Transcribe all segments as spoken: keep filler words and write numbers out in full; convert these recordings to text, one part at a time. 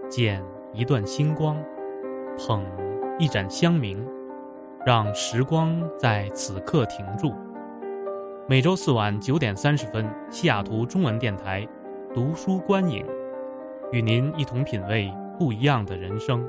捡一段星光，捧一盏香茗，让时光在此刻停住。每周四晚九点三十分，西雅图中文电台读书观影，与您一同品味不一样的人生。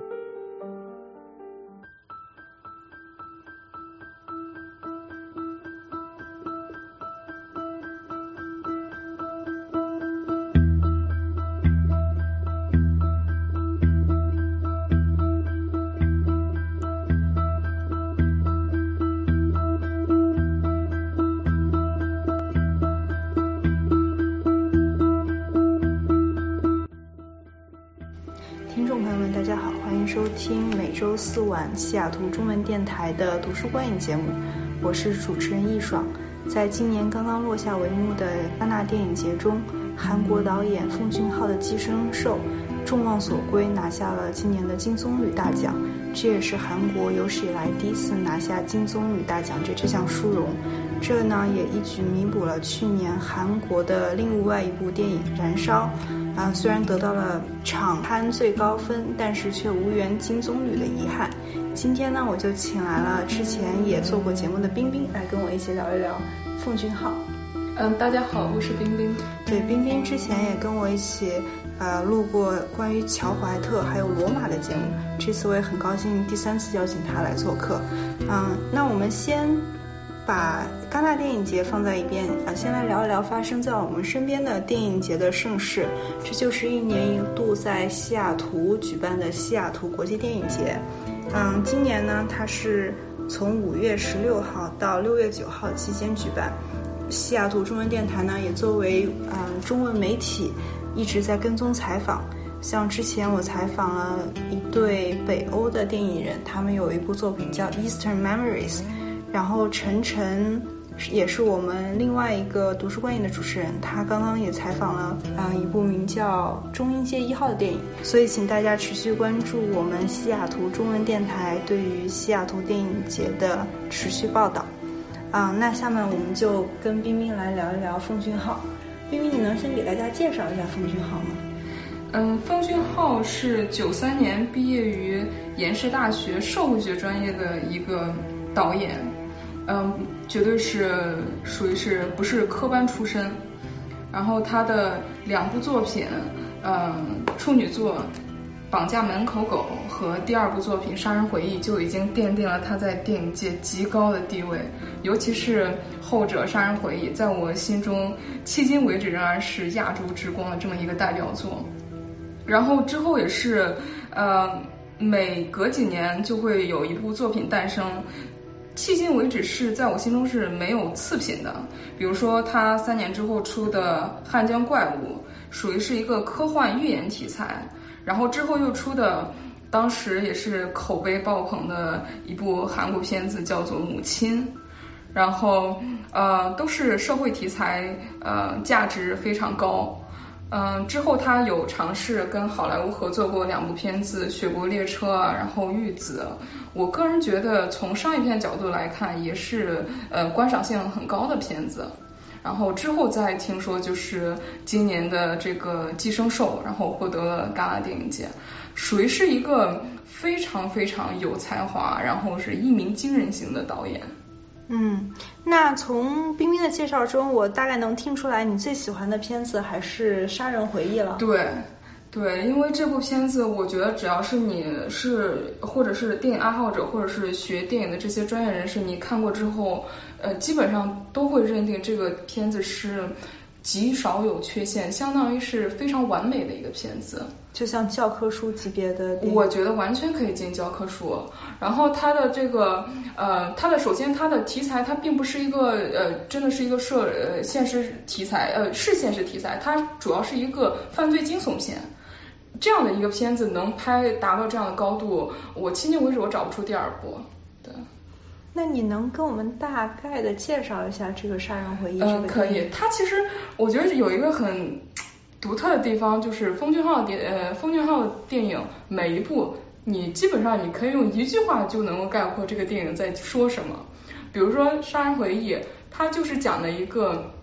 听众朋友们大家好，欢迎收听每周四晚西雅图中文电台的读书观影节目，我是主持人易爽。在今年刚刚落下帷幕的戛纳电影节中，韩国导演奉俊昊的《寄生兽》众望所归，拿下了今年的金棕榈大奖，这也是韩国有史以来第一次拿下金棕榈大奖这这项殊荣。这呢也一举弥补了去年韩国的另外一部电影《燃烧》啊，虽然得到了场刊最高分，但是却无缘金棕榈的遗憾。今天呢，我就请来了之前也做过节目的冰冰来跟我一起聊一聊奉俊昊。 嗯，大家好，我是冰冰。 对，冰冰之前也跟我一起呃录过关于乔怀特还有罗马的节目，这次我也很高兴第三次邀请他来做客。嗯，那我们先把戛纳电影节放在一边啊，先来聊一聊发生在我们身边的电影节的盛事。这就是一年一度在西雅图举办的西雅图国际电影节。嗯，今年呢，它是从五月十六号到六月九号期间举办。西雅图中文电台呢，也作为嗯中文媒体一直在跟踪采访。像之前我采访了一对北欧的电影人，他们有一部作品叫 Eastern Memories。然后陈晨也是我们另外一个读书观影的主持人，他刚刚也采访了呃一部名叫《中英街一号》的电影，所以请大家持续关注我们西雅图中文电台对于西雅图电影节的持续报道。啊、呃，那下面我们就跟冰冰来聊一聊奉俊昊。冰冰，你能先给大家介绍一下奉俊昊吗？ 嗯，奉俊昊是九三年毕业于延世大学社会学专业的一个导演。嗯，绝对是属于是不是科班出身。然后他的两部作品，嗯，处女作《绑架门口狗》和第二部作品《杀人回忆》就已经奠定了他在电影界极高的地位，尤其是后者《杀人回忆》在我心中迄今为止仍然是亚洲之光的这么一个代表作。然后之后也是呃每隔几年就会有一部作品诞生，迄今为止是在我心中是没有次品的。比如说他三年之后出的《汉江怪物》属于是一个科幻寓言题材，然后之后又出的当时也是口碑爆棚的一部韩国片子叫做《母亲》，然后呃都是社会题材，呃价值非常高。嗯、呃，之后他有尝试跟好莱坞合作过两部片子《雪国列车》啊，然后《玉子》。我个人觉得从商业片角度来看，也是呃观赏性很高的片子。然后之后再听说就是今年的这个《寄生兽》，然后获得了戛纳电影节，属于是一个非常非常有才华，然后是一鸣惊人型的导演。 嗯，那从冰冰的介绍中，我大概能听出来你最喜欢的片子还是《杀人回忆》了。 对对，因为这部片子我觉得只要是你是或者是电影爱好者或者是学电影的这些专业人士，你看过之后呃基本上都会认定这个片子是极少有缺陷，相当于是非常完美的一个片子， 就像教科书级别的电影。 我觉得完全可以进教科书。然后它的这个呃它的首先它的题材它并不是一个呃真的是一个社呃现实题材，呃是现实题材，它主要是一个犯罪惊悚片。这样的一个片子能拍达到这样的高度，我迄今为止我找不出第二部。对， 那你能跟我们大概的介绍一下这个《杀人回忆》？ 嗯，可以。它其实我觉得有一个很独特的地方，就是奉俊昊的呃奉俊昊的电影每一部，你基本上你可以用一句话就能够概括这个电影在说什么。比如说《杀人回忆》，它就是讲的一个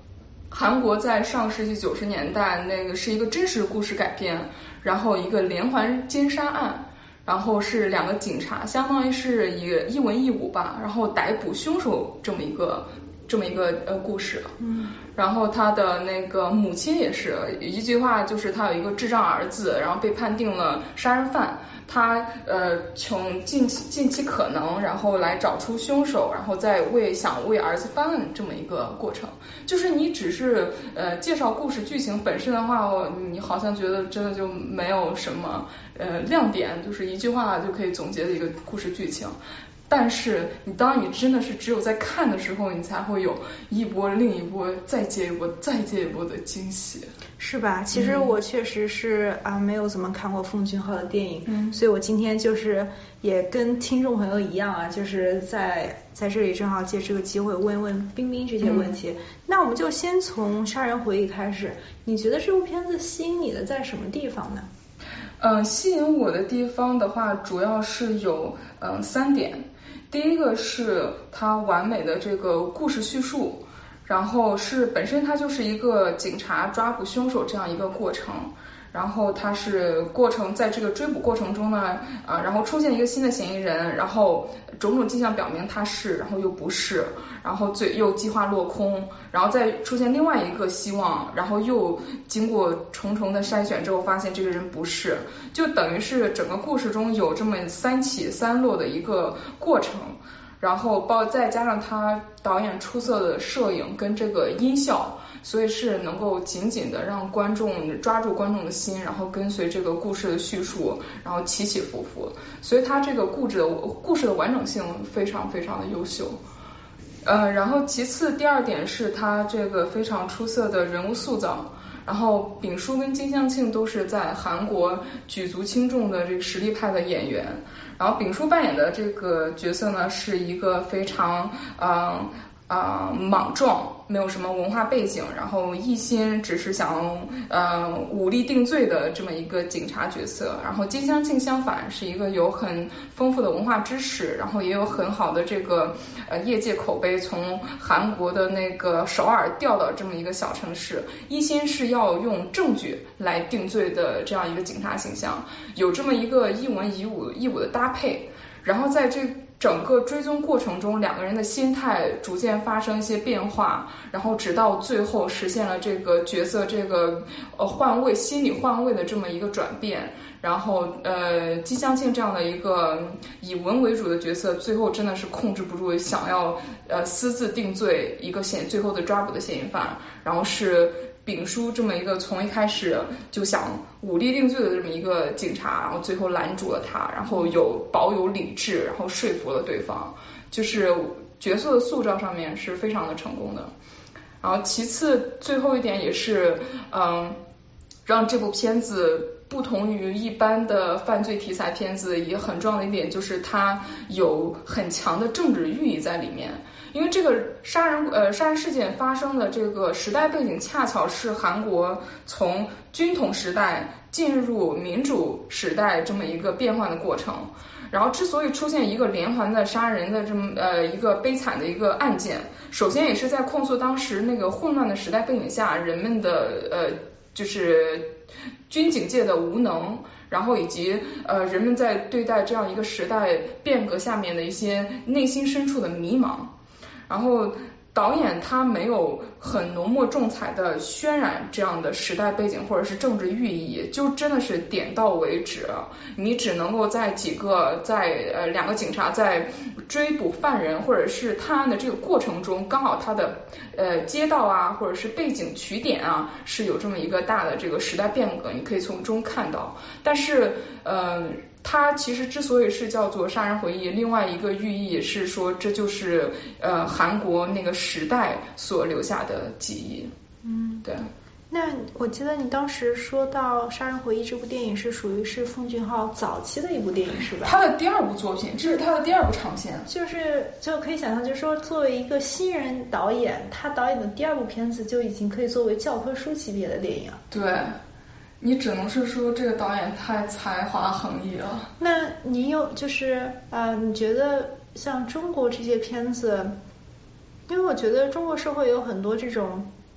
韩国在上世纪九十年代那个是一个真实故事改编，然后一个连环奸杀案，然后是两个警察，相当于是一个一文一武吧，然后逮捕凶手这么一个这么一个呃故事。 嗯， 然后他的那个母亲也是一句话，就是他有一个智障儿子，然后被判定了杀人犯，他呃穷尽尽其可能，然后来找出凶手，然后再为想为儿子翻案这么一个过程。就是你只是呃介绍故事剧情本身的话，你好像觉得真的就没有什么呃亮点，就是一句话就可以总结的一个故事剧情。但是你当你真的是只有在看的时候，你才会有一波另一波再接一波再接一波的惊喜， 是吧？其实我确实是啊、呃、没有怎么看过奉俊昊的电影， 嗯， 所以我今天就是也跟听众朋友一样啊，就是在在这里正好借这个机会问一问冰冰这些问题。嗯、那我们就先从《杀人回忆》开始，你觉得这部片子吸引你的在什么地方呢？ 嗯，吸引我的地方的话，主要是有嗯三点。第一个是它完美的这个故事叙述，然后是本身它就是一个警察抓捕凶手这样一个过程，然后它是过程在这个追捕过程中呢，啊，然后出现一个新的嫌疑人，然后种种迹象表明他是，然后又不是，然后最又计划落空，然后再出现另外一个希望，然后又经过重重的筛选之后发现这个人不是，就等于是整个故事中有这么三起三落的一个过程。然后包再加上他导演出色的摄影跟这个音效，所以是能够紧紧的让观众抓住观众的心，然后跟随这个故事的叙述，然后起起伏伏，所以他这个故事的故事的完整性非常非常的优秀。呃，然后其次第二点是他这个非常出色的人物塑造。然后秉书跟金相庆都是在韩国举足轻重的这个实力派的演员，然后秉书扮演的这个角色呢是一个非常嗯啊、呃、莽撞，没有什么文化背景，然后一心只是想呃武力定罪的这么一个警察角色。然后金相庆相反是一个有很丰富的文化知识，然后也有很好的这个呃业界口碑，从韩国的那个首尔调到这么一个小城市，一心是要用证据来定罪的这样一个警察形象，有这么一个一文一武一武的搭配。然后在这整个追踪过程中，两个人的心态逐渐发生一些变化，然后直到最后实现了这个角色这个呃换位心理换位的这么一个转变。然后呃金相庆这样的一个以文为主的角色，最后真的是控制不住想要呃私自定罪一个嫌最后的抓捕的嫌疑犯，然后是秉书这么一个从一开始就想武力定罪的这么一个警察，然后最后拦住了他，然后有保有理智，然后说服了对方，就是角色的塑造上面是非常的成功的。然后其次最后一点也是嗯让这部片子不同于一般的犯罪题材片子，也很重要的一点就是它有很强的政治寓意在里面。因为这个杀人呃杀人事件发生的这个时代背景，恰巧是韩国从军统时代进入民主时代这么一个变换的过程。然后之所以出现一个连环的杀人的这么呃一个悲惨的一个案件，首先也是在控诉当时那个混乱的时代背景下人们的呃就是军警界的无能，然后以及呃人们在对待这样一个时代变革下面的一些内心深处的迷茫。然后导演他没有很浓墨重彩的渲染这样的时代背景或者是政治寓意，就真的是点到为止，你只能够在几个在呃两个警察在追捕犯人或者是探案的这个过程中，刚好他的呃街道啊或者是背景取点啊是有这么一个大的这个时代变革，你可以从中看到。但是呃它其实之所以是叫做杀人回忆，另外一个寓意是说这就是呃韩国那个时代所留下的记忆。 嗯， 对。 那我记得你当时说到《杀人回忆》这部电影是属于是奉俊昊早期的一部电影是吧？ 他的第二部作品，这是他的第二部长片。 就是就可以想象，就是说作为一个新人导演，他导演的第二部片子就已经可以作为教科书级别的电影。 对。你只能是说这个导演太才华横溢了。 那你有就是呃，你觉得像中国这些片子，因为我觉得中国社会有很多这种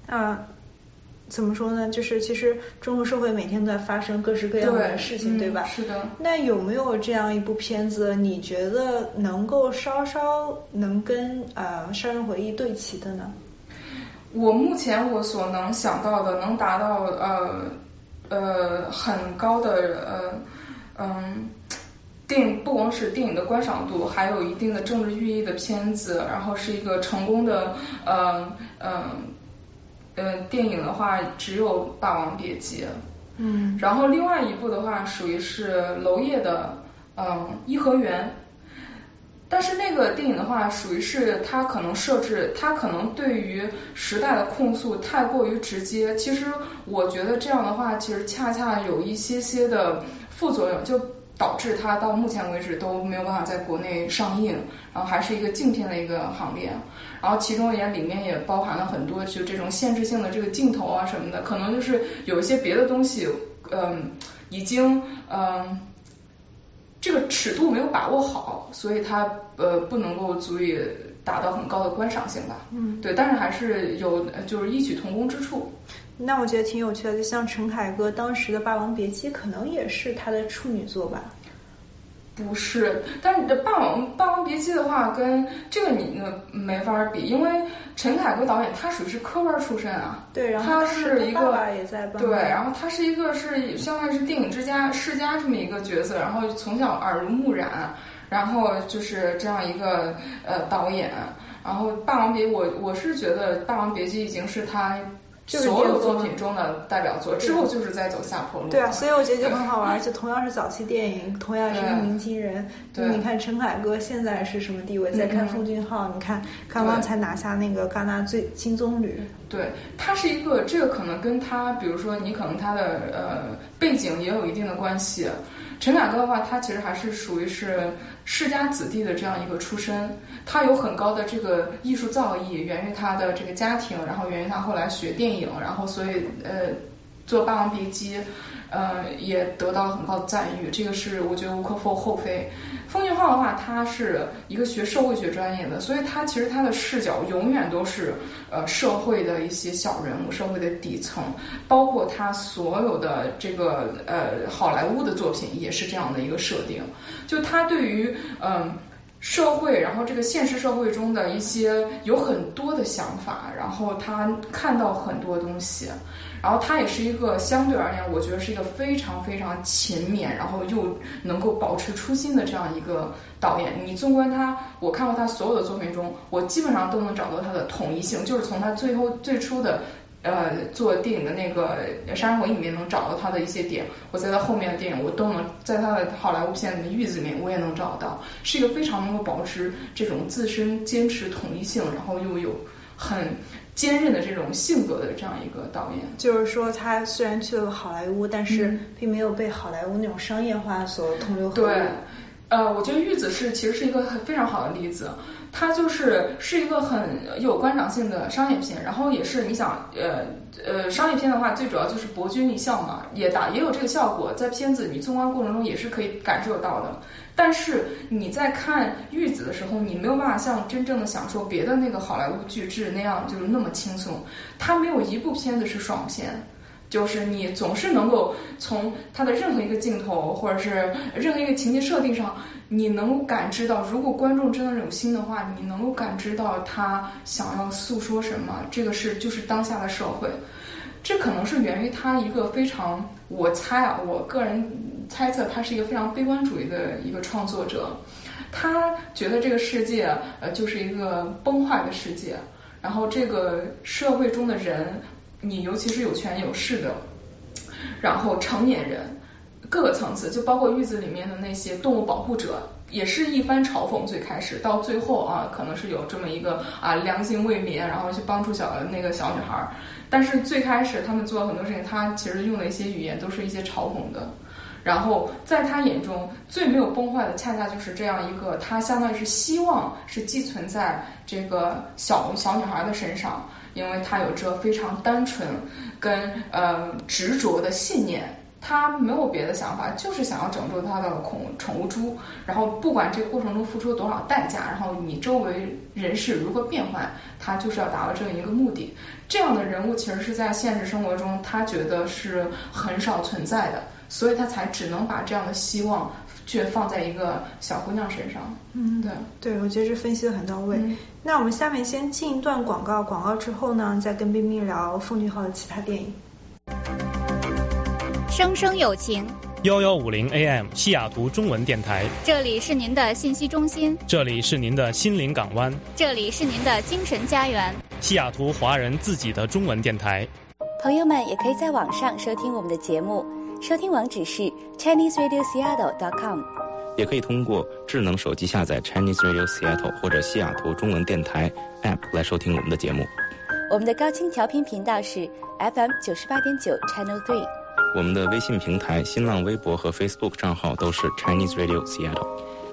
啊。怎么说呢？就是其实中国社会每天都在发生各式各样的事情， 对, 对吧、 嗯？是的。 那有没有这样一部片子，你觉得能够稍稍能跟呃《杀人回忆》对齐的呢？ 我目前我所能想到的，能达到呃呃很高的呃嗯电影，不光是电影的观赏度，还有一定的政治寓意的片子，然后是一个成功的呃呃呃电影的话，只有《霸王别姬》。 嗯。 然后另外一部的话，属于是娄烨的嗯《颐和园》。但是那个电影的话，属于是它可能设置，它可能对于时代的控诉太过于直接。其实我觉得这样的话，其实恰恰有一些些的副作用，就导致它到目前为止都没有办法在国内上映，然后还是一个禁片的一个行列。然后其中也里面也包含了很多就这种限制性的这个镜头啊什么的，可能就是有一些别的东西，嗯，已经嗯。这个尺度没有把握好，所以它呃不能够足以达到很高的观赏性吧。 嗯， 对，但是还是有就是异曲同工之处。 那我觉得挺有趣的，就像陈凯歌当时的《霸王别姬》，可能也是他的处女作吧。 不是，但是你的《霸王霸王别姬》的话，跟这个你呢没法比，因为陈凯歌导演他属于是科班出身啊， 对，然后他是一个爸爸也在帮， 对，然后他是一个是相当于是电影之家世家这么一个角色，然后从小耳濡目染，然后就是这样一个呃导演，然后《霸王别》我我是觉得《霸王别姬》已经是他所有作品中的代表作，之后就是在走下坡路。 对啊，所以我觉得就很好玩，而且同样是早期电影，同样是一鸣惊人。 对， 你看陈凯歌现在是什么地位？再看奉俊昊，你看刚刚才拿下那个戛纳最金棕榈。 对，他是一个，这个可能跟他，比如说你可能他的呃背景也有一定的关系。陈凯歌的话，他其实还是属于是世家子弟的这样一个出身，他有很高的这个艺术造诣，源于他的这个家庭，然后源于他后来学电影，然后所以呃做《霸王别姬》呃也得到了很高的赞誉，这个是我觉得无可厚非。奉俊昊的话，他是一个学社会学专业的，所以他其实他的视角永远都是呃社会的一些小人物，社会的底层，包括他所有的这个呃好莱坞的作品也是这样的一个设定，就他对于嗯。呃社会，然后这个现实社会中的一些有很多的想法，然后他看到很多东西，然后他也是一个相对而言，我觉得是一个非常非常勤勉，然后又能够保持初心的这样一个导演。你纵观他，我看过他所有的作品中，我基本上都能找到他的统一性，就是从他最后最初的。呃，做电影的那个《杀人回忆》里面能找到他的一些点，我在他后面的电影我都能在他的好莱坞片里面《玉子》里面我也能找到，是一个非常能够保持这种自身坚持统一性，然后又有很坚韧的这种性格的这样一个导演。 就是说他虽然去了好莱坞，但是并没有被好莱坞那种商业化所同流合污。 对，呃，我觉得《玉子》是其实是一个很非常好的例子。它就是是一个很有观赏性的商业片，然后也是你想呃呃商业片的话，最主要就是博君一笑嘛，也打也有这个效果，在片子你纵观过程中也是可以感受到的。但是你在看玉子的时候，你没有办法像真正的享受别的那个好莱坞巨制那样就是那么轻松，它没有一部片子是爽片。就是你总是能够从它的任何一个镜头或者是任何一个情节设定上，你能够感知到，如果观众真的有心的话，你能够感知到他想要诉说什么，这个是就是当下的社会。这可能是源于他一个非常，我猜啊，我个人猜测他是一个非常悲观主义的一个创作者，他觉得这个世界呃就是一个崩坏的世界，然后这个社会中的人，你尤其是有权有势的，然后成年人各个层次，就包括玉子里面的那些动物保护者，也是一番嘲讽。最开始到最后啊，可能是有这么一个啊良心未泯，然后去帮助小那个小女孩。但是最开始他们做很多事情，他其实用的一些语言都是一些嘲讽的。然后在他眼中最没有崩坏的，恰恰就是这样一个，他相当于是希望是寄存在这个小小女孩的身上。因为他有着非常单纯跟呃执着的信念， 他没有别的想法，就是想要拯救他的宠宠物猪，然后不管这个过程中付出了多少代价，然后你周围人事如何变换，他就是要达到这样一个目的。这样的人物其实是在现实生活中他觉得是很少存在的，所以他才只能把这样的希望却放在一个小姑娘身上。 嗯， 对对，我觉得这分析的很到位。 嗯、 那我们下面先进一段广告，广告之后呢，再跟冰冰聊奉俊昊的其他电影。 生生有情， 幺幺五零 A M 西雅图中文电台， 这里是您的信息中心， 这里是您的心灵港湾， 这里是您的精神家园， 西雅图华人自己的中文电台。 朋友们也可以在网上收听我们的节目，收听网址是 Chinese Radio Seattle dot com， 也可以通过智能手机下载 Chinese Radio Seattle 或者西雅图中文电台 App 来收听我们的节目。 我们的高清调频频道是 F M 九十八点九 Channel three。 我们的微信平台、新浪微博和 Facebook 账号都是 Chinese Radio Seattle。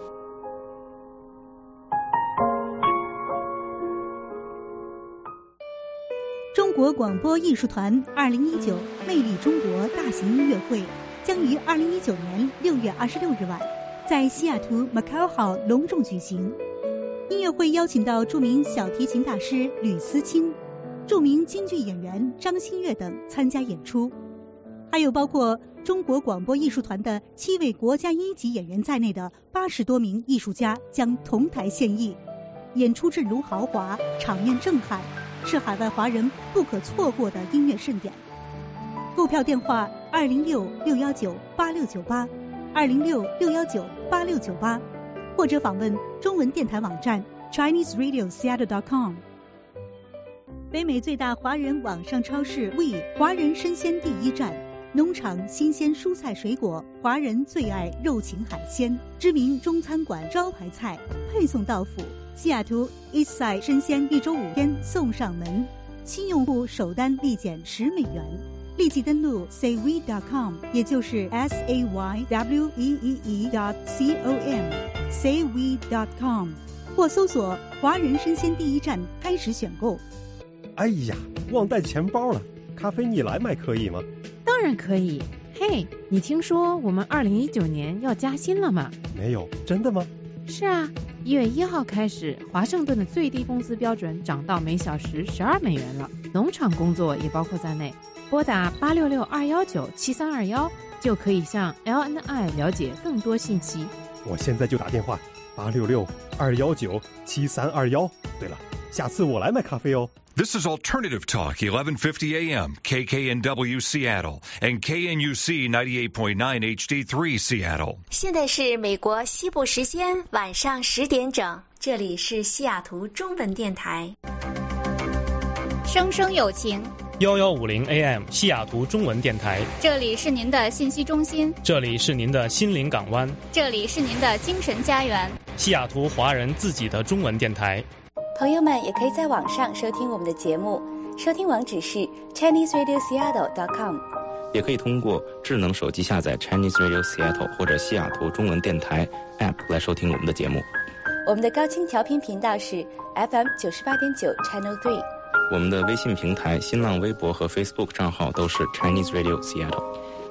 中国广播艺术团二零一九魅力中国大型音乐会将于二零一九年六月二十六日晚在西雅图 Macau Hall 隆重举行。音乐会邀请到著名小提琴大师吕思清、著名京剧演员张馨月等参加演出。还有包括中国广播艺术团的七位国家一级演员在内的八十多名艺术家将同台献艺，演出阵容豪华，场面震撼，是海外华人不可错过的音乐盛典。购票电话二零六六幺九八六九八，二零六六幺九八六九八，或者访问中文电台网站 Chinese Radio Seattle dot com。北美最大华人网上超市 We 华人生鲜第一站。农场新鲜蔬菜水果，华人最爱肉禽海鲜，知名中餐馆招牌菜配送到府。西雅图 Eastside 生鲜一周五天送上门，新用户首单立减十美元。立即登录 say we dot com， 也就是 S A Y W E E E dot C O M say we dot com， 或搜索华人生鲜第一站开始选购。 哎呀，忘带钱包了，咖啡你来买可以吗？ 当然可以。嘿，你听说我们二零一九年要加薪了吗？ 没有，真的吗？ 是啊，一月一号开始，华盛顿的最低工资标准涨到每小时十二美元了，农场工作也包括在内。拨打八六六二幺九七三二幺就可以向 L N I 了解更多信息。 我现在就打电话八六六二幺九七三二幺。对了，下次我来买咖啡哦。 This is Alternative Talk, eleven fifty A M, K K N W Seattle, and K N U C ninety-eight point nine H D three Seattle. 现在是美国西部时间晚上十点整，这里是西雅图中文电台。 生生有情， 幺幺五零 A M 西雅图中文电台， 这里是您的信息中心， 这里是您的心灵港湾， 这里是您的精神家园， 西雅图华人自己的中文电台。 朋友们也可以在网上收听我们的节目，收听网址是 Chinese Radio Seattle dot com， 也可以通过智能手机下载 Chinese Radio Seattle 或者西雅图中文电台 App 来收听我们的节目。 我们的高清调频频道是 F M 九十八点九 Channel three。 我们的微信平台、新浪微博和 Facebook 账号都是 Chinese Radio Seattle。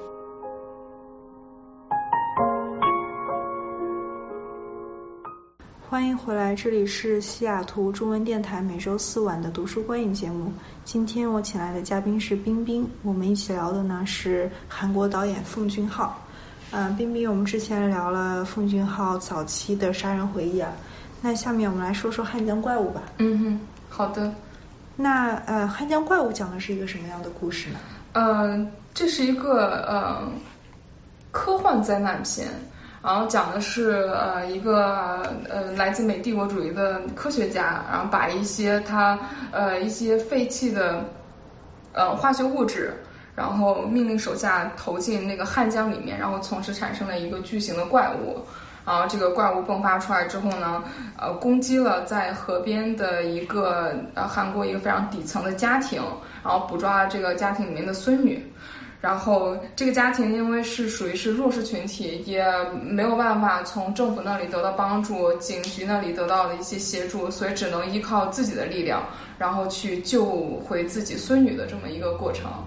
欢迎回来，这里是西雅图中文电台每周四晚的读书观影节目。今天我请来的嘉宾是冰冰，我们一起聊的呢是韩国导演奉俊昊。嗯、呃，冰冰，我们之前聊了奉俊昊早期的杀人回忆啊，那下面我们来说说汉江怪物吧。 嗯哼，好的。 那呃，汉江怪物讲的是一个什么样的故事呢？ 呃，这是一个呃科幻灾难片。然后讲的是呃一个呃来自美帝国主义的科学家，然后把一些他呃一些废弃的呃化学物质，然后命令手下投进那个汉江里面，然后从此产生了一个巨型的怪物。然后这个怪物迸发出来之后呢，呃攻击了在河边的一个呃韩国一个非常底层的家庭，然后捕抓了这个家庭里面的孙女。然后这个家庭因为是属于是弱势群体，也没有办法从政府那里得到帮助，警局那里得到了一些协助，所以只能依靠自己的力量，然后去救回自己孙女的这么一个过程。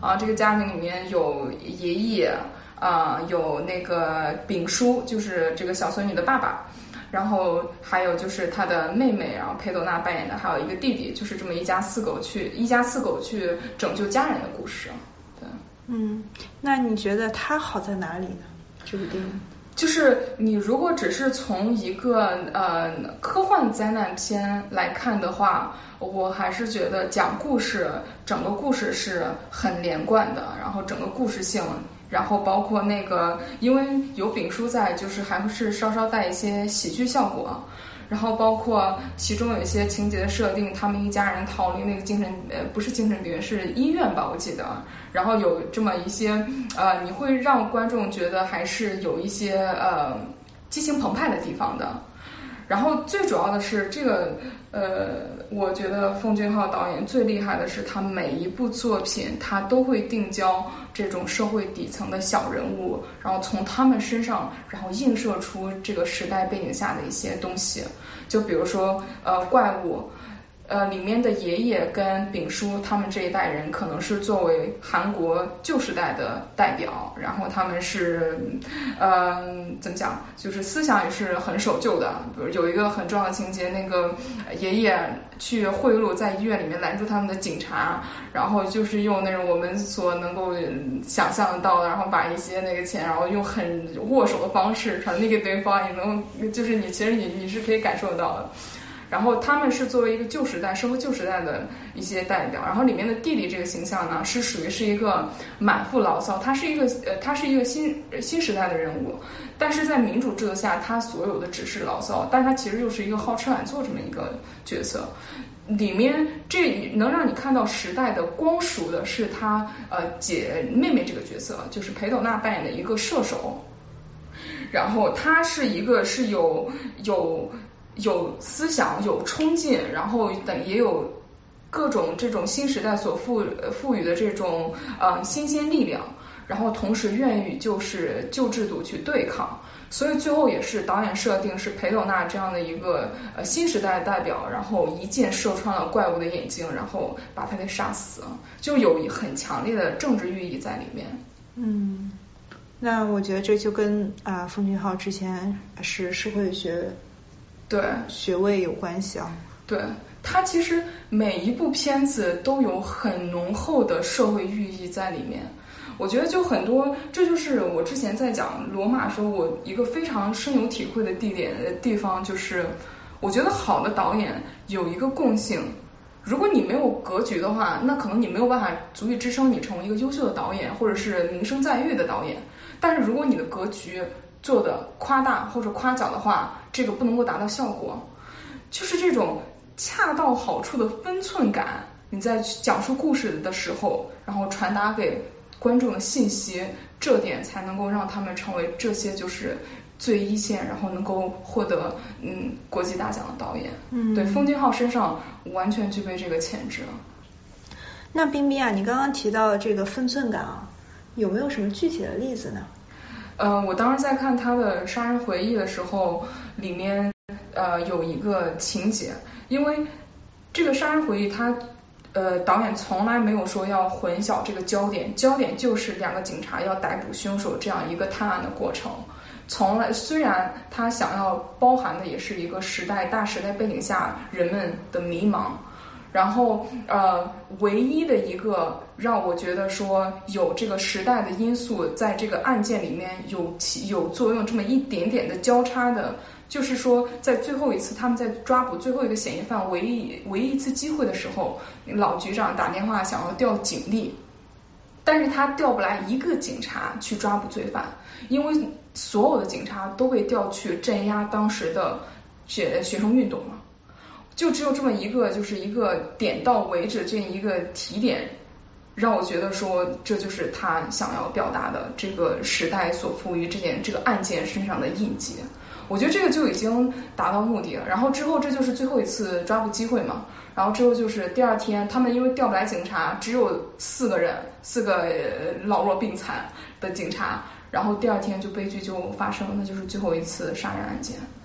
啊，这个家庭里面有爷爷啊、呃，有那个丙叔，就是这个小孙女的爸爸，然后还有就是他的妹妹，然后裴斗娜扮演的，还有一个弟弟，就是这么一家四口去一家四口去拯救家人的故事。对， 嗯，那你觉得它好在哪里呢？这部电影？ 就是你如果只是从一个呃科幻灾难片来看的话，我还是觉得讲故事，整个故事是很连贯的，然后整个故事性，然后包括那个因为有丙叔在，就是还是稍稍带一些喜剧效果。然后包括其中有一些情节的设定，他们一家人逃离那个精神呃不是精神病院是医院吧我记得，然后有这么一些呃你会让观众觉得还是有一些呃激情澎湃的地方的。然后最主要的是这个呃我觉得奉俊昊导演最厉害的是他每一部作品他都会定焦这种社会底层的小人物，然后从他们身上然后映射出这个时代背景下的一些东西。就比如说呃怪物呃里面的爷爷跟丙叔他们这一代人可能是作为韩国旧时代的代表，然后他们是呃怎么讲，就是思想也是很守旧的。比如有一个很重要的情节，那个爷爷去贿赂在医院里面拦住他们的警察，然后就是用那种我们所能够想象到的，然后把一些那个钱然后用很握手的方式传递给对方，也能就是你其实你你是可以感受到的。然后他们是作为一个旧时代社会旧时代的一些代表，然后里面的弟弟这个形象呢是属于是一个满腹牢骚，他是一个呃他是一个新新时代的人物，但是在民主制度下他所有的只是牢骚，但他其实又是一个好吃懒做这么一个角色。里面这能让你看到时代的光束的是他呃姐妹妹这个角色，就是裴斗娜扮演的一个射手，然后他是一个是有有有思想有冲劲，然后等也有各种这种新时代所赋赋予的这种呃新鲜力量，然后同时愿意就是旧制度去对抗，所以最后也是导演设定是裴斗娜这样的一个呃新时代的代表，然后一箭射穿了怪物的眼睛，然后把他给杀死，就有很强烈的政治寓意在里面。 嗯，那我觉得这就跟啊奉俊昊之前是社会学对学位有关系啊。 对，他其实每一部片子都有很浓厚的社会寓意在里面。我觉得就很多，这就是我之前在讲罗马时候我一个非常深有体会的地点地方，就是我觉得好的导演有一个共性，如果你没有格局的话，那可能你没有办法足以支撑你成为一个优秀的导演或者是名声在誉的导演，但是如果你的格局做的夸大或者夸奖的话，这个不能够达到效果。就是这种恰到好处的分寸感，你在讲述故事的时候，然后传达给观众的信息，这点才能够让他们成为这些就是最一线，然后能够获得嗯国际大奖的导演。嗯，对，奉俊昊身上完全具备这个潜质。 那冰冰啊，你刚刚提到这个分寸感啊，有没有什么具体的例子呢？ 呃，我当时在看他的《杀人回忆》的时候，里面呃有一个情节，因为这个《杀人回忆》他呃导演从来没有说要混淆这个焦点，焦点就是两个警察要逮捕凶手这样一个探案的过程。从来虽然他想要包含的也是一个时代大时代背景下人们的迷茫，然后呃唯一的一个让我觉得说有这个时代的因素在这个案件里面有起有作用这么一点点的交叉的，就是说在最后一次他们在抓捕最后一个嫌疑犯唯一唯一一次机会的时候，老局长打电话想要调警力，但是他调不来一个警察去抓捕罪犯，因为所有的警察都被调去镇压当时的学学生运动了，就只有这么一个就是一个点到为止这一个提点，让我觉得说这就是他想要表达的这个时代所赋予这件这个案件身上的印记。我觉得这个就已经达到目的了，然后之后这就是最后一次抓捕机会嘛，然后之后就是第二天他们因为调不来警察，只有四个人四个老弱病残的警察，然后第二天就悲剧就发生了，那就是最后一次杀人案件。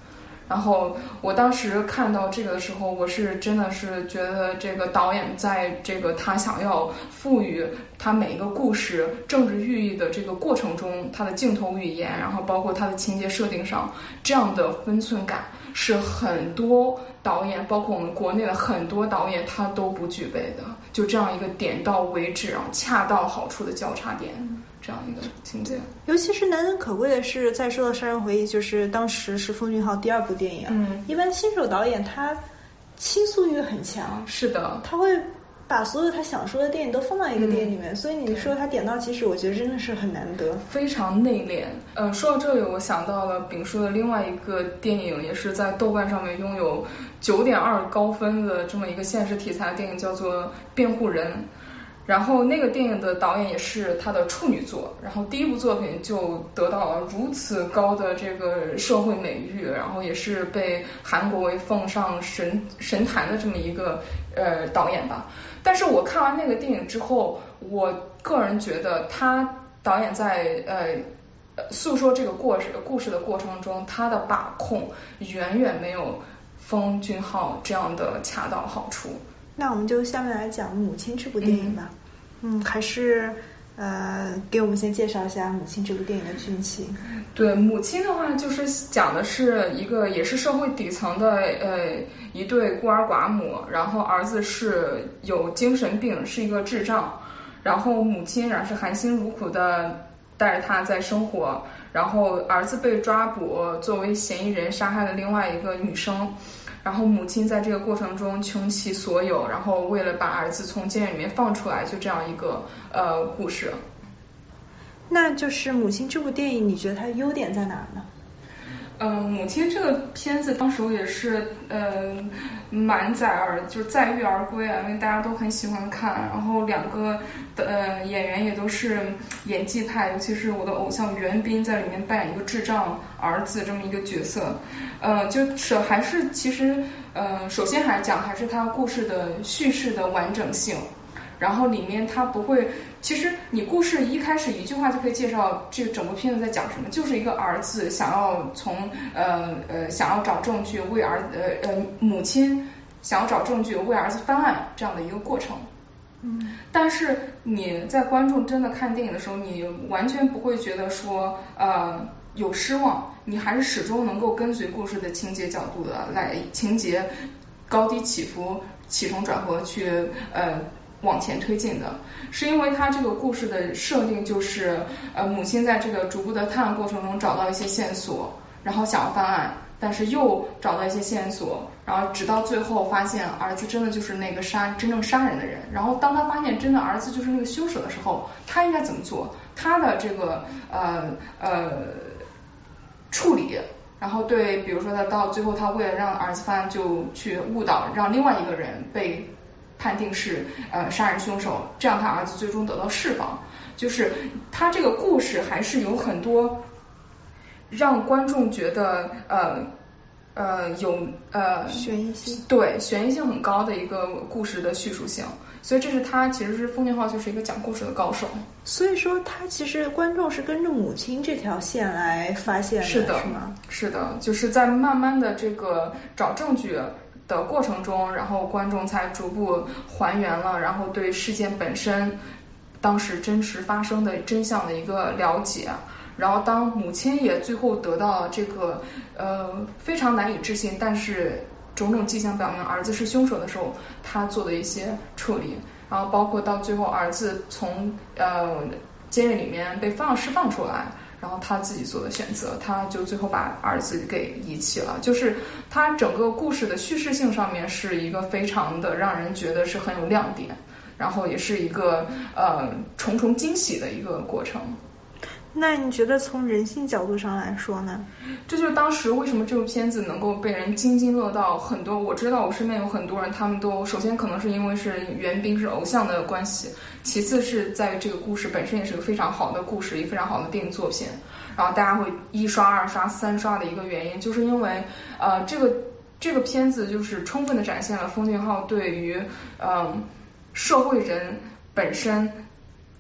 然后我当时看到这个的时候，我是真的是觉得这个导演在这个他想要赋予他每一个故事政治寓意的这个过程中，他的镜头语言，然后包括他的情节设定上，这样的分寸感是很多导演，包括我们国内的很多导演他都不具备的，就这样一个点到为止，然后恰到好处的交叉点。这样一个情节， 尤其是难能可贵的是，再说到《杀人回忆》，就是当时是奉俊昊第二部电影。 嗯， 一般新手导演他倾诉欲很强， 是的， 他会把所有他想说的电影都放到一个电影里面，嗯、所以你说他点到即止，我觉得真的是很难得， 非常内敛。呃，说到这里，我想到了丙叔的另外一个电影，也是在豆瓣上面拥有九点二高分的这么一个现实题材的电影，叫做《辩护人》。然后那个电影的导演也是他的处女作，然后第一部作品就得到了如此高的这个社会美誉，然后也是被韩国为奉上神神坛的这么一个呃导演吧。但是我看完那个电影之后，我个人觉得他导演在呃诉说这个过事故事的过程中，他的把控远远没有奉俊昊这样的恰到好处。 那我们就下面来讲《母亲》这部电影吧。嗯, 嗯还是呃给我们先介绍一下《母亲》这部电影的剧情。 对，《母亲》的话就是讲的是一个也是社会底层的呃一对孤儿寡母，然后儿子是有精神病，是一个智障，然后母亲然后是含辛茹苦的带着他在生活，然后儿子被抓捕作为嫌疑人杀害了另外一个女生。然后母亲在这个过程中穷其所有，然后为了把儿子从监狱里面放出来，就这样一个呃故事。 那就是《母亲》这部电影，你觉得它优点在哪呢？ 嗯、呃，母亲这个片子当时我也是呃满载而就是载誉而归啊，因为大家都很喜欢看，然后两个的呃演员也都是演技派，尤其是我的偶像袁彬在里面扮演一个智障儿子这么一个角色，呃就是还是其实呃首先还讲还是他故事的叙事的完整性。然后里面它不会，其实你故事一开始一句话就可以介绍这个整部片子在讲什么，就是一个儿子想要从呃呃想要找证据为儿呃呃母亲想要找证据为儿子翻案这样的一个过程。 嗯， 但是你在观众真的看电影的时候，你完全不会觉得说呃有失望，你还是始终能够跟随故事的情节角度的来情节高低起伏起承转合去呃往前推进的，是因为他这个故事的设定就是呃母亲在这个逐步的探案过程中找到一些线索，然后想要翻案，但是又找到一些线索，然后直到最后发现儿子真的就是那个杀真正杀人的人，然后当他发现真的儿子就是那个凶手的时候，他应该怎么做，他的这个呃呃处理，然后对比如说他到最后他为了让儿子翻案就去误导让另外一个人被判定是呃杀人凶手，这样他儿子最终得到释放。就是他这个故事还是有很多让观众觉得呃呃有呃悬疑性， 对悬疑性很高的一个故事的叙述性，所以这是他其实是奉俊昊就是一个讲故事的高手。 所以说他其实观众是跟着母亲这条线来发现的， 是的， 是吗？ 是的，就是在慢慢的这个找证据的过程中，然后观众才逐步还原了，然后对事件本身当时真实发生的真相的一个了解，然后当母亲也最后得到了这个呃非常难以置信，但是种种迹象表明儿子是凶手的时候，他做的一些处理，然后包括到最后儿子从呃监狱里面被放释放出来，然后他自己做的选择，他就最后把儿子给遗弃了。就是他整个故事的叙事性上面是一个非常的让人觉得是很有亮点，然后也是一个呃重重惊喜的一个过程。 那你觉得从人性角度上来说呢？ 这就是当时为什么这部片子能够被人津津乐道，很多我知道我身边有很多人，他们都首先可能是因为是袁彬是偶像的关系，其次是在于这个故事本身也是个非常好的故事，一个非常好的电影作品，然后大家会一刷二刷三刷的一个原因，就是因为呃这个这个片子就是充分的展现了奉俊昊对于嗯、呃、社会人本身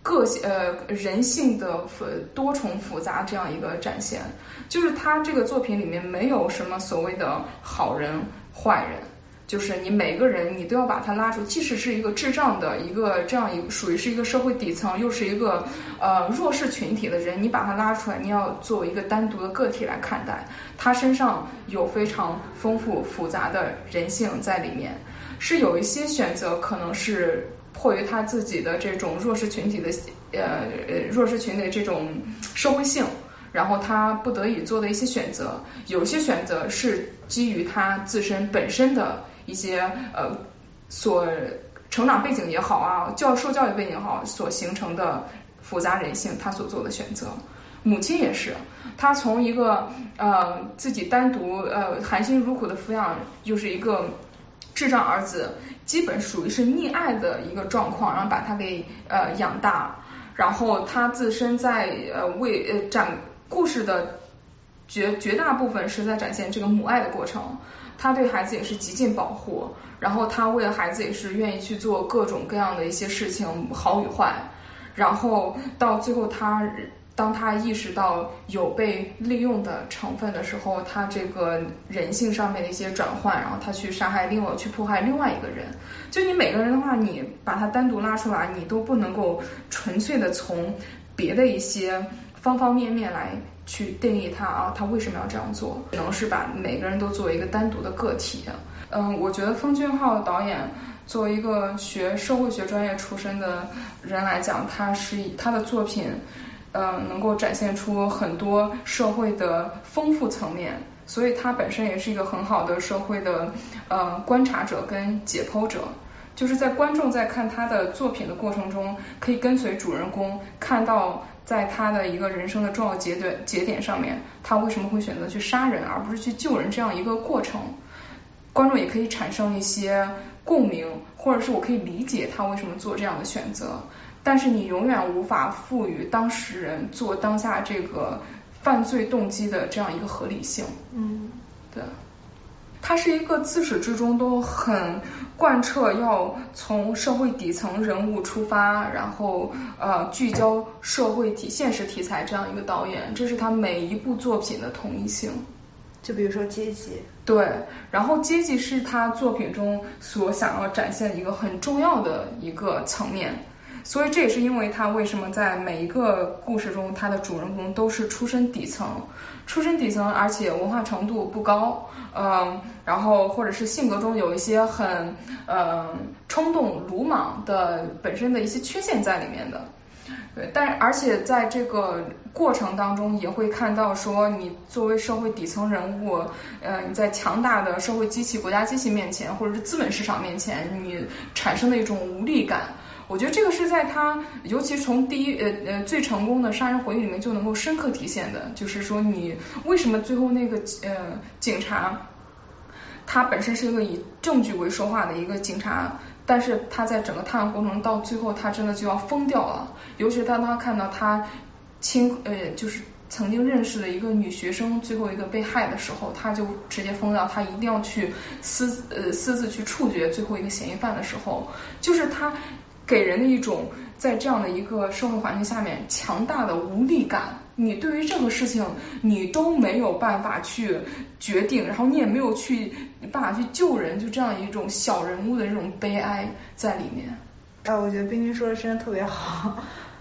个性呃人性的多重复杂这样一个展现。就是他这个作品里面没有什么所谓的好人坏人，就是你每个人你都要把他拉出，即使是一个智障的一个这样一个属于是一个社会底层又是一个呃弱势群体的人，你把他拉出来，你要作为一个单独的个体来看待，他身上有非常丰富复杂的人性在里面，是有一些选择可能是迫于他自己的这种弱势群体的呃呃弱势群体的这种社会性，然后他不得已做的一些选择，有些选择是基于他自身本身的一些呃所成长背景也好啊，教受教育背景也好所形成的复杂人性，他所做的选择。母亲也是，她从一个呃自己单独呃含辛茹苦的抚养，又是一个智障儿子，基本属于是溺爱的一个状况，然后把他给呃养大，然后他自身在呃为呃展故事的绝绝大部分是在展现这个母爱的过程，他对孩子也是极尽保护，然后他为了孩子也是愿意去做各种各样的一些事情，好与坏，然后到最后他当他意识到有被利用的成分的时候，他这个人性上面的一些转换，然后他去杀害另外去迫害另外一个人。就你每个人的话，你把他单独拉出来，你都不能够纯粹的从别的一些方方面面来去定义他啊，他为什么要这样做，只能是把每个人都作为一个单独的个体。嗯，我觉得奉俊昊导演作为一个学社会学专业出身的人来讲，他是他的作品呃，能够展现出很多社会的丰富层面，所以他本身也是一个很好的社会的呃观察者跟解剖者。就是在观众在看他的作品的过程中，可以跟随主人公看到在他的一个人生的重要节点节点上面，他为什么会选择去杀人而不是去救人这样一个过程。观众也可以产生一些共鸣，或者是我可以理解他为什么做这样的选择。但是你永远无法赋予当事人做当下这个犯罪动机的这样一个合理性。 嗯， 对，它是一个自始至终都很贯彻要从社会底层人物出发，然后呃聚焦社会题现实题材这样一个导演，这是他每一部作品的统一性。 就比如说阶级， 对，然后阶级是他作品中所想要展现一个很重要的一个层面。所以这也是因为他为什么在每一个故事中，他的主人公都是出身底层，出身底层，而且文化程度不高，嗯，然后或者是性格中有一些很嗯冲动、鲁莽的本身的一些缺陷在里面的。对，但而且在这个过程当中也会看到说，你作为社会底层人物，呃，你在强大的社会机器、国家机器面前，或者是资本市场面前，你产生的一种无力感。我觉得这个是在他，尤其从第一呃呃最成功的杀人回忆里面就能够深刻体现的，就是说你为什么最后那个呃警察，他本身是一个以证据为说话的一个警察，但是他在整个探案过程到最后他真的就要疯掉了，尤其是当他看到他亲呃就是曾经认识的一个女学生最后一个被害的时候，他就直接疯掉，他一定要去私呃私自去处决最后一个嫌疑犯的时候，就是他给人的一种在这样的一个社会环境下面强大的无力感，你对于任何事情你都没有办法去决定，然后你也没有去办法去救人，就这样一种小人物的这种悲哀在里面。 啊，我觉得冰冰说的真的特别好。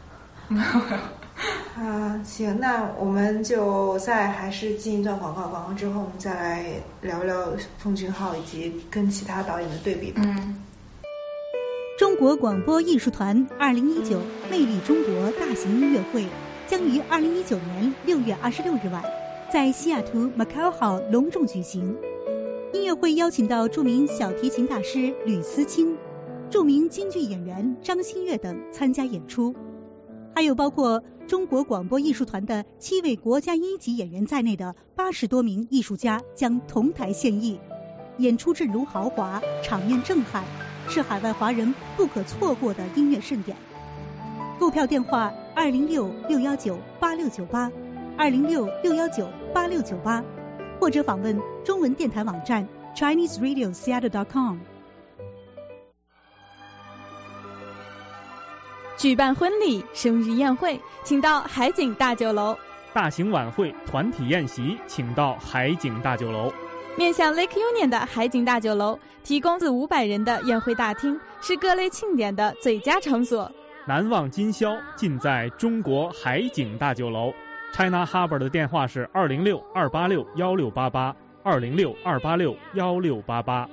啊，行，那我们就再还是进一段广告，广告之后我们再来聊聊奉俊昊以及跟其他导演的对比吧。 嗯。 中国广播艺术团二零一九魅力中国大型音乐会将于二零一九年六月二十六日晚在西雅图 Macau Hall 隆重举行。音乐会邀请到著名小提琴大师吕思清、著名京剧演员张馨月等参加演出，还有包括中国广播艺术团的七位国家一级演员在内的八十多名艺术家将同台献艺，演出阵容豪华，场面震撼，是海外华人不可错过的音乐盛典。购票电话二零六六幺九八六九八，二零六六幺九八六九八，或者访问中文电台网站 Chinese Radio Seattle dot com。 举办婚礼、生日宴会，请到海景大酒楼。 大型晚会、团体宴席，请到海景大酒楼。 面向 Lake Union 的海景大酒楼提供四五百人的宴会大厅，是各类庆典的最佳场所。 难忘今宵尽在中国海景大酒楼。China Harbour 的电话是二零六二八六幺六八八，二零六二八六幺六八八。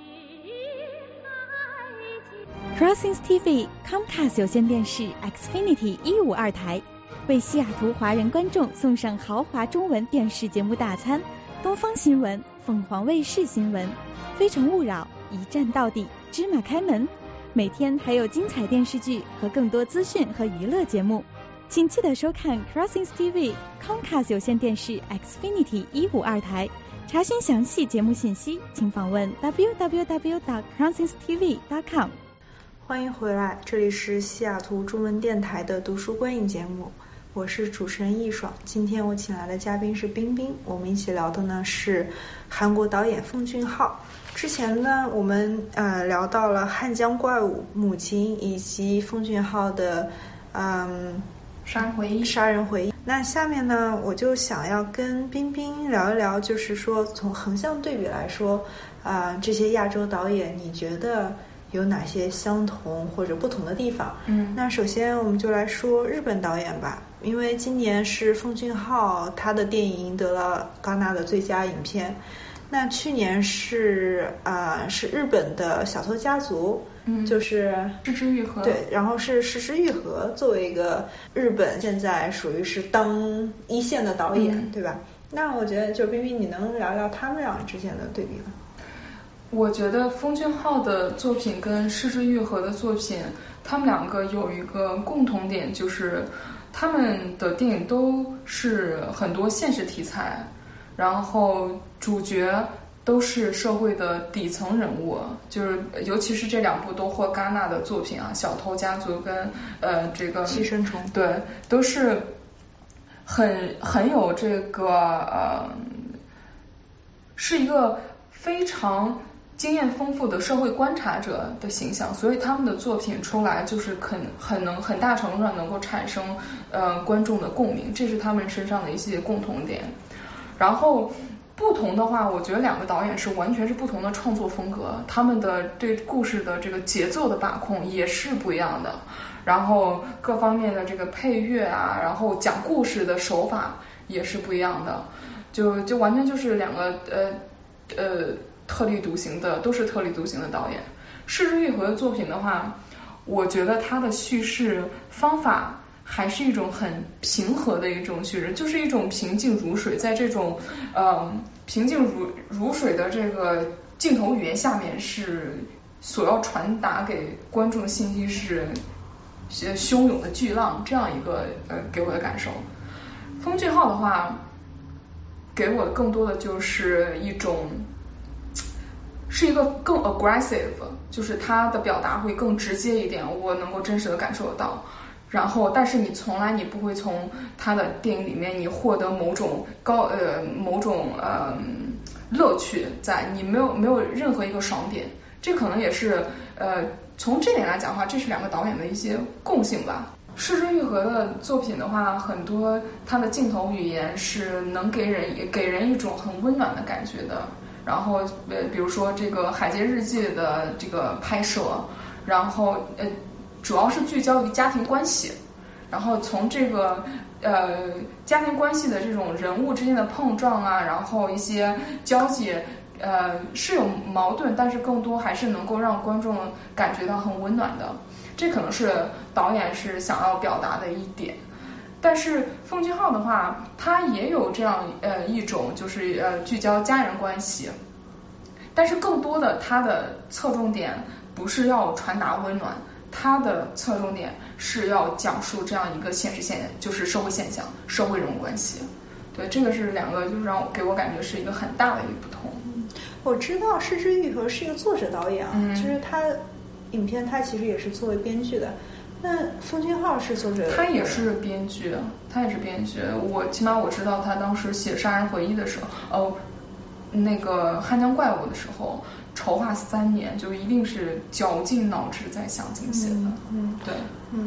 Crossings T V Comcast 有线电视 Xfinity 一五二台为西雅图华人观众送上豪华中文电视节目大餐，东方新闻、凤凰卫视新闻、非诚勿扰、一站到底、芝麻开门，每天还有精彩电视剧和更多资讯和娱乐节目。请记得收看 Crossings T V Comcast 有线电视 Xfinity 一五二台。查询详细节目信息，请访问 w w w dot crossings t v dot com。 欢迎回来，这里是西雅图中文电台的读书观影节目，我是主持人易爽。今天我请来的嘉宾是冰冰，我们一起聊的呢是韩国导演奉俊昊。之前呢我们呃聊到了汉江怪物、母亲以及奉俊昊的嗯杀人回忆杀人回忆。那下面呢我就想要跟冰冰聊一聊，就是说从横向对比来说啊、呃，这些亚洲导演你觉得有哪些相同或者不同的地方？ 嗯， 那首先我们就来说日本导演吧，因为今年是奉俊昊他的电影赢得了戛纳的最佳影片。那去年是啊、呃、是日本的小偷家族， 嗯， 就是是枝裕和， 对，然后是是枝裕和作为一个日本现在属于是当一线的导演， 嗯、 对吧？那我觉得就冰冰你能聊聊他们俩之间的对比吗？ 我觉得奉俊昊的作品跟是枝裕和的作品，他们两个有一个共同点，就是他们的电影都是很多现实题材，然后主角都是社会的底层人物，就是尤其是这两部都获戛纳的作品啊，小偷家族跟呃这个寄生虫， 对，都是很很有这个呃是一个非常经验丰富的社会观察者的形象，所以他们的作品出来就是很很能很大程度上能够产生呃观众的共鸣，这是他们身上的一些共同点。然后不同的话，我觉得两个导演是完全是不同的创作风格，他们的对故事的这个节奏的把控也是不一样的，然后各方面的这个配乐啊，然后讲故事的手法也是不一样的，就就完全就是两个呃呃特立独行的，都是特立独行的导演。是枝裕和的作品的话，我觉得他的叙事方法还是一种很平和的一种叙事，就是一种平静如水，在这种呃平静如如水的这个镜头语言下面，是所要传达给观众的信息是汹涌的巨浪，这样一个呃给我的感受。奉俊昊的话，给我更多的就是一种是一个更 aggressive， 就是他的表达会更直接一点，我能够真实的感受得到。然后但是你从来你不会从他的电影里面你获得某种高呃某种呃乐趣在，你没有没有任何一个爽点，这可能也是呃从这点来讲的话，这是两个导演的一些共性吧。是枝裕和的作品的话，很多他的镜头语言是能给人给人一种很温暖的感觉的，然后呃比如说这个海街日记的这个拍摄，然后呃主要是聚焦于家庭关系，然后从这个呃家庭关系的这种人物之间的碰撞啊，然后一些交际呃是有矛盾，但是更多还是能够让观众感觉到很温暖的，这可能是导演是想要表达的一点。但是奉俊昊的话，他也有这样呃一种就是呃聚焦家人关系，但是更多的他的侧重点不是要传达温暖，他的侧重点是要讲述这样一个现实现就是社会现象、社会人物关系。对，这个是两个就是让我给我感觉是一个很大的一个不同。 我知道是枝裕和是一个作者导演啊， 嗯、 就是他影片他其实也是作为编剧的。那奉俊昊是作者， 他也是编剧，他也是编剧。我起码我知道他当时写《杀人回忆》的时候，哦，那个《汉江怪物》的时候，筹划三年，就一定是绞尽脑汁在想怎么写的。 嗯，嗯对， 嗯，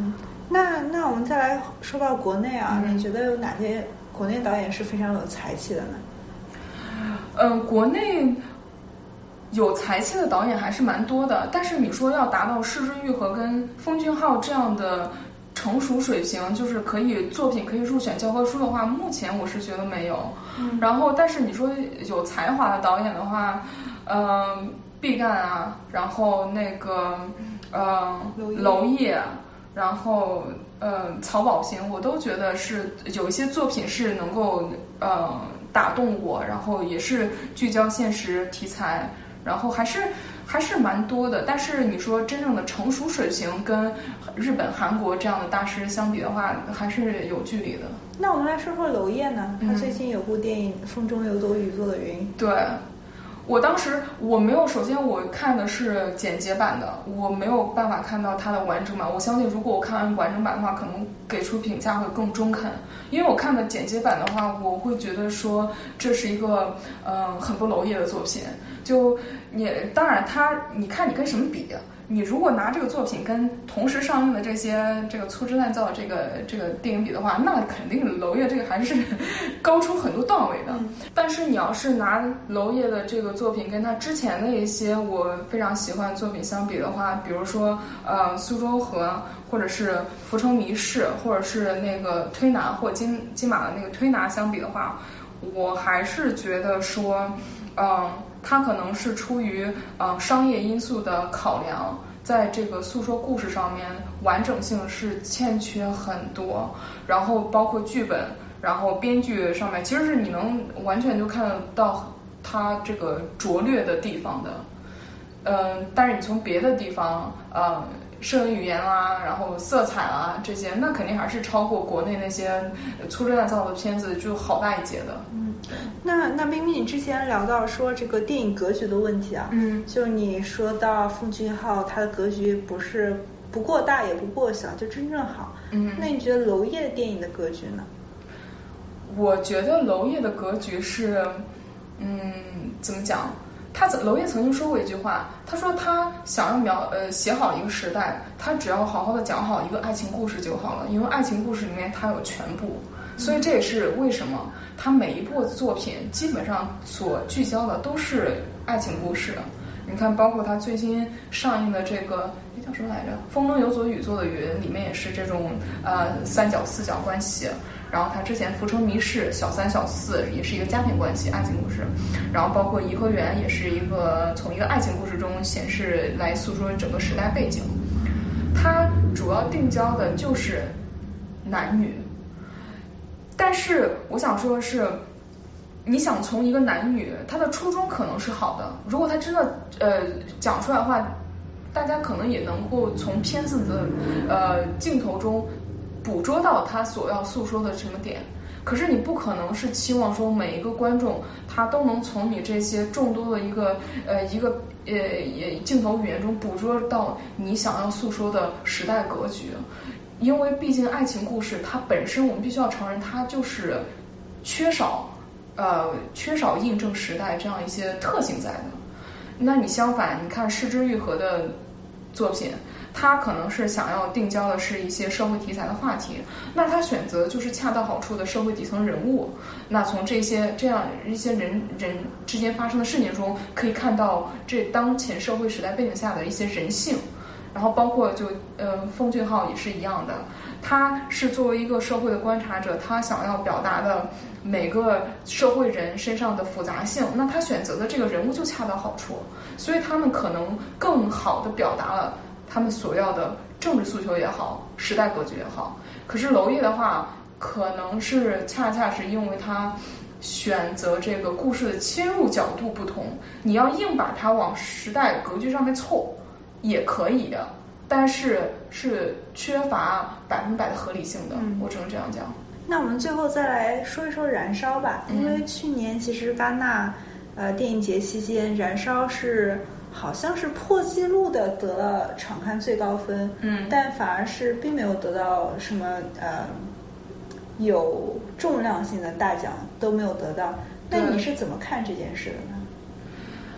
那那我们再来说到国内啊， 嗯、 你觉得有哪些国内导演是非常有才气的呢？ 嗯、呃，国内有才气的导演还是蛮多的，但是你说要达到是枝裕和跟奉俊昊这样的成熟水平，就是可以作品可以入选教科书的话，目前我是觉得没有。嗯、然后，但是你说有才华的导演的话，呃，毕赣啊，然后那个呃娄烨，然后呃曹保平，我都觉得是有一些作品是能够呃打动我，然后也是聚焦现实题材。然后还是还是蛮多的，但是你说真正的成熟水平跟日本、韩国这样的大师相比的话，还是有距离的。 那我们来说说娄烨呢？他最近有部电影《风中有朵雨做的云》。 对。我当时我没有，首先我看的是剪辑版的，我没有办法看到它的完整版。我相信如果我看完完整版的话，可能给出评价会更中肯。因为我看的剪辑版的话，我会觉得说这是一个呃很不娄烨的作品。就你当然他你看你跟什么比？你如果拿这个作品跟同时上映的这些这个粗制滥造这个这个电影比的话，那肯定娄烨这个还是高出很多段位的。嗯、但是你要是拿娄烨的这个作品跟他之前的一些我非常喜欢的作品相比的话，比如说呃苏州河，或者是浮城谜事，或者是那个推拿或金金马的那个推拿相比的话，我还是觉得说嗯。呃它可能是出于呃商业因素的考量，在这个诉说故事上面完整性是欠缺很多，然后包括剧本，然后编剧上面其实是你能完全就看得到它这个拙劣的地方的，嗯、呃，但是你从别的地方呃摄影语言啦，然后色彩啦这些，那肯定还是超过国内那些粗制滥造的片子就好大一截的。 嗯，那那冰冰，你之前聊到说这个电影格局的问题啊， 嗯， 就你说到奉俊昊他的格局不是不过大也不过小，就真正好。 嗯， 那你觉得娄烨电影的格局呢？ 我觉得娄烨的格局是，嗯，怎么讲？他娄烨曾经说过一句话，他说他想要描呃写好一个时代，他只要好好的讲好一个爱情故事就好了，因为爱情故事里面它有全部，所以这也是为什么他每一部作品基本上所聚焦的都是爱情故事。你看，包括他最新上映的这个叫什么来着，《风中有朵雨做的云》，里面也是这种呃三角四角关系。然后他之前《浮城谜事》小三小四也是一个家庭关系爱情故事，然后包括《颐和园》也是一个从一个爱情故事中显示来诉说整个时代背景。它主要定焦的就是男女，但是我想说的是，你想从一个男女，他的初衷可能是好的，如果他真的呃讲出来的话，大家可能也能够从片子的呃镜头中捕捉到他所要诉说的什么点，可是你不可能是期望说每一个观众他都能从你这些众多的一个呃一个呃镜头语言中捕捉到你想要诉说的时代格局，因为毕竟爱情故事它本身我们必须要承认它就是缺少呃缺少印证时代这样一些特性在的。那你相反，你看是枝裕和的作品，他可能是想要定焦的是一些社会题材的话题，那他选择就是恰到好处的社会底层人物，那从这些这样一些人人之间发生的事情中，可以看到这当前社会时代背景下的一些人性。然后包括就呃奉俊昊也是一样的，他是作为一个社会的观察者，他想要表达的每个社会人身上的复杂性，那他选择的这个人物就恰到好处，所以他们可能更好的表达了他们所要的政治诉求也好，时代格局也好。可是娄烨的话，可能是恰恰是因为他选择这个故事的切入角度不同，你要硬把它往时代格局上面凑也可以的，但是是缺乏百分百的合理性的，嗯、我只能这样讲。 那我们最后再来说一说《燃烧》吧，因为去年其实戛纳呃电影节期间，《燃烧》是好像是破纪录的得了场刊最高分，嗯，但反而是并没有得到什么呃有重量性的大奖，都没有得到。那你是怎么看这件事的呢？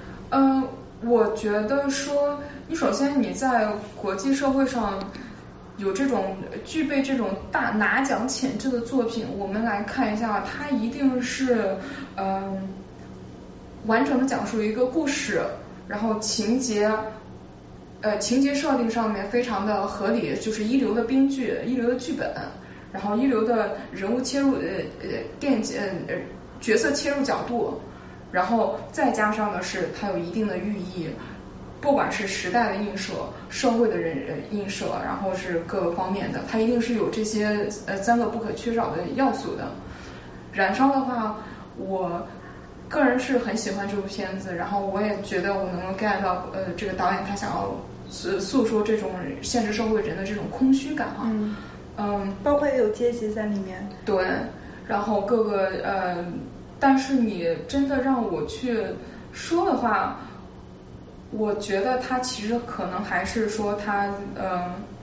嗯、呃，我觉得说，你首先你在国际社会上有这种具备这种大拿奖潜质的作品，我们来看一下，它一定是嗯、呃、完整的讲述一个故事，然后情节呃情节设定上面非常的合理，就是一流的编剧、一流的剧本，然后一流的人物切入呃呃电呃角色切入角度，然后再加上的是它有一定的寓意。不管是时代的映射、社会的人映射，然后是各个方面的，它一定是有这些呃三个不可缺少的要素的。燃烧的话，我个人是很喜欢这部片子，然后我也觉得我能够 get 到呃这个导演他想要诉诉说这种现实社会人的这种空虚感哈。 嗯嗯， 包括也有阶级在里面。 对，然后各个呃，但是你真的让我去说的话。我觉得他其实可能还是说他呃，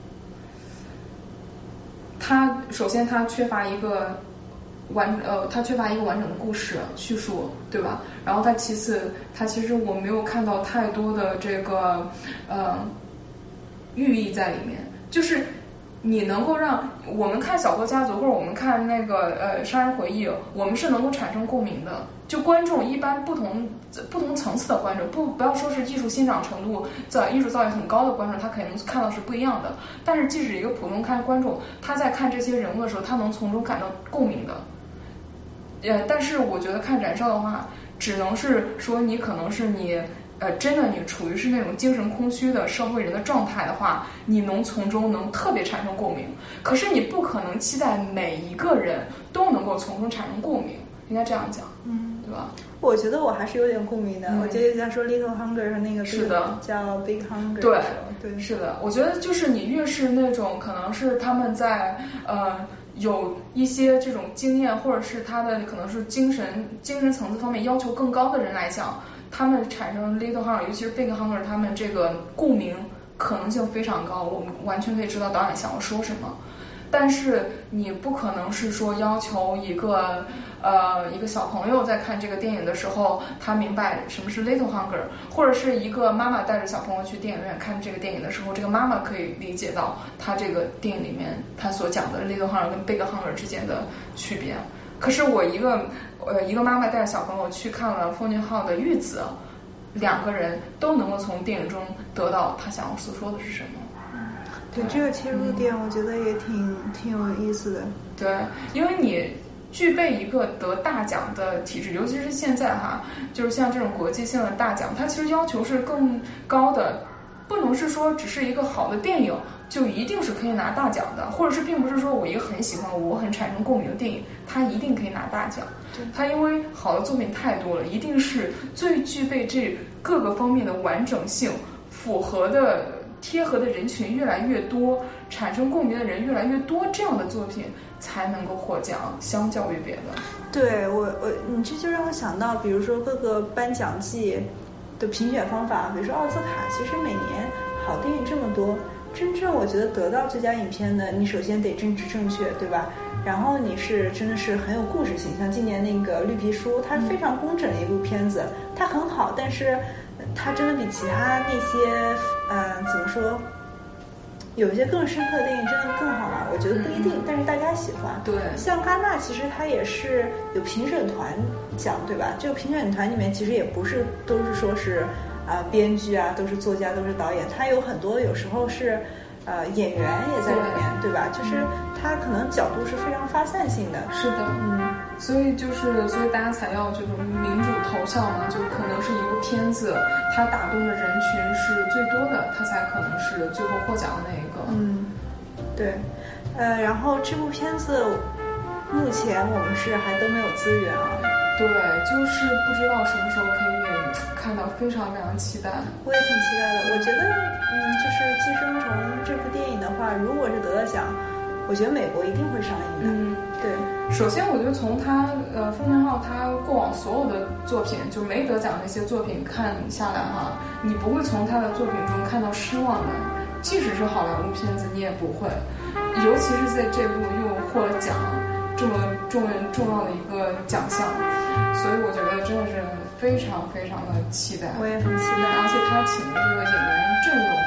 他首先他缺乏一个完呃，他缺乏一个完整的故事叙述，对吧？然后他其次，他其实我没有看到太多的这个呃寓意在里面，就是你能够让我们看小偷家族或者我们看那个呃杀人回忆，我们是能够产生共鸣的。就观众一般不同不同层次的观众，不不要说是艺术欣赏程度在艺术造诣很高的观众，他可能看到是不一样的。但是即使一个普通看观众，他在看这些人物的时候，他能从中感到共鸣的。呃，但是我觉得看燃烧的话，只能是说你可能是你呃真的你处于是那种精神空虚的社会人的状态的话，你能从中能特别产生共鸣。可是你不可能期待每一个人都能够从中产生共鸣，应该这样讲。嗯。对吧？ 我觉得我还是有点共鸣的。嗯、我觉得在说 Little Hunger 和那个是的叫 Big Hunger。 对对， 是的。我觉得就是你越是那种可能是他们在呃有一些这种经验，或者是他的可能是精神精神层次方面要求更高的人来讲，他们产生 Little Hunger， 尤其是 Big Hunger， 他们这个共鸣可能性非常高，我们完全可以知道导演想要说什么。但是你不可能是说要求一个呃一个小朋友在看这个电影的时候，他明白什么是 Little Hunger， 或者是一个妈妈带着小朋友去电影院看这个电影的时候，这个妈妈可以理解到他这个电影里面他所讲的 Little Hunger 跟 Big Hunger 之间的区别。可是我一个呃一个妈妈带着小朋友去看了奉俊昊的《玉子》，两个人都能够从电影中得到他想要诉说的是什么。 对，这个切入点我觉得也挺挺有意思的。 对，因为你具备一个得大奖的体制，尤其是现在哈，就是像这种国际性的大奖，它其实要求是更高的，不能是说只是一个好的电影就一定是可以拿大奖的，或者是并不是说我一个很喜欢我很产生共鸣的电影，它一定可以拿大奖。它因为好的作品太多了，一定是最具备这各个方面的完整性，符合的。贴合的人群越来越多，产生共鸣的人越来越多，这样的作品才能够获奖，相较于别的。 对我我你这就让我想到，比如说各个颁奖季的评选方法，比如说奥斯卡，其实每年好电影这么多，真正我觉得得到最佳影片的，你首先得政治正确，对吧？然后你是真的是很有故事性，像今年那个绿皮书，它是非常工整的一部片子，它很好，但是它真的比其他那些嗯、呃、怎么说，有一些更深刻的电影真的更好吗？我觉得不一定，嗯、但是大家喜欢。 对， 像戛纳其实它也是有评审团奖，对吧？这个评审团里面其实也不是都是说是啊、呃、编剧啊，都是作家，都是导演，它有很多有时候是呃演员也在里面， 对, 对吧？就是它可能角度是非常发散性的。 是的，嗯。所以就是，所以大家才要这种民主投票嘛，就可能是一部片子，它打动的人群是最多的，它才可能是最后获奖的那一个。 嗯，对，呃，然后这部片子目前我们是还都没有资源啊。 对，就是不知道什么时候可以看到，非常非常期待。 我也挺期待的，我觉得，嗯，就是《寄生虫》这部电影的话，如果是得了奖，我觉得美国一定会上映的。 嗯， 对。 首先，我觉得从他呃奉俊昊他过往所有的作品，就没得奖那些作品看下来哈，你不会从他的作品中看到失望的。即使是好莱坞片子，你也不会。尤其是在这部又获了奖，这么重重要的一个奖项，所以我觉得真的是非常非常的期待。 我也很期待， 而且他请的这个演员阵容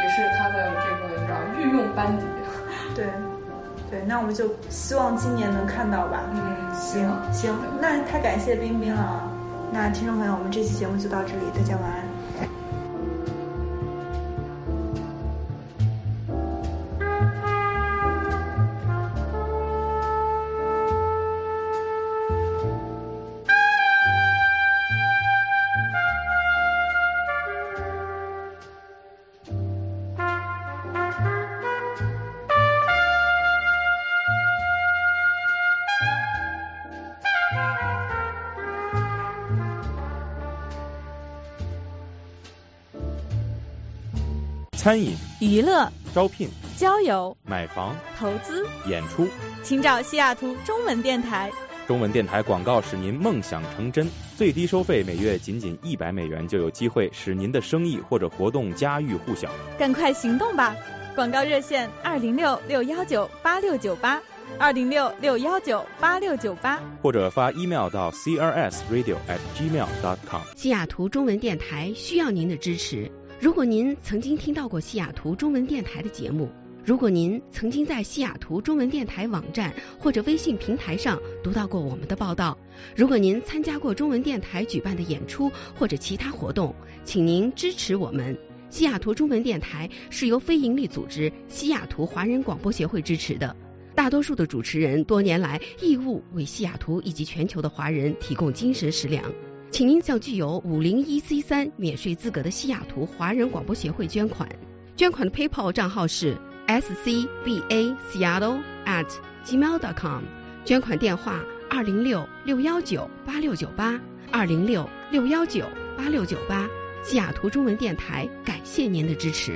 也是他的这个叫御用班底。 对，对，那我们就希望今年能看到吧。 嗯， 行行，那太感谢冰冰了。那听众朋友，我们这期节目就到这里，大家晚安。 餐饮、 娱乐、 招聘、 交友、 买房、 投资、 演出， 请找西雅图中文电台。 中文电台广告使您梦想成真，最低收费每月仅仅一百美元，就有机会使您的生意或者活动家喻户晓。 赶快行动吧！广告热线二零六六幺九八六九八，二零六六幺九八六九八， 或者发 email 到 c r s radio at gmail dot com。 西雅图中文电台需要您的支持。如果您曾经听到过西雅图中文电台的节目，如果您曾经在西雅图中文电台网站或者微信平台上读到过我们的报道，如果您参加过中文电台举办的演出或者其他活动，请您支持我们。西雅图中文电台是由非营利组织西雅图华人广播协会支持的，大多数的主持人多年来义务为西雅图以及全球的华人提供精神食粮。请您向具有五零一 C 三免税资格的西雅图华人广播协会捐款，捐款的 PayPal 账号是 s c b a seattle at gmail dot com， 捐款电话二零六六幺九八六九八，二零六六幺九八六九八。西雅图中文电台感谢您的支持。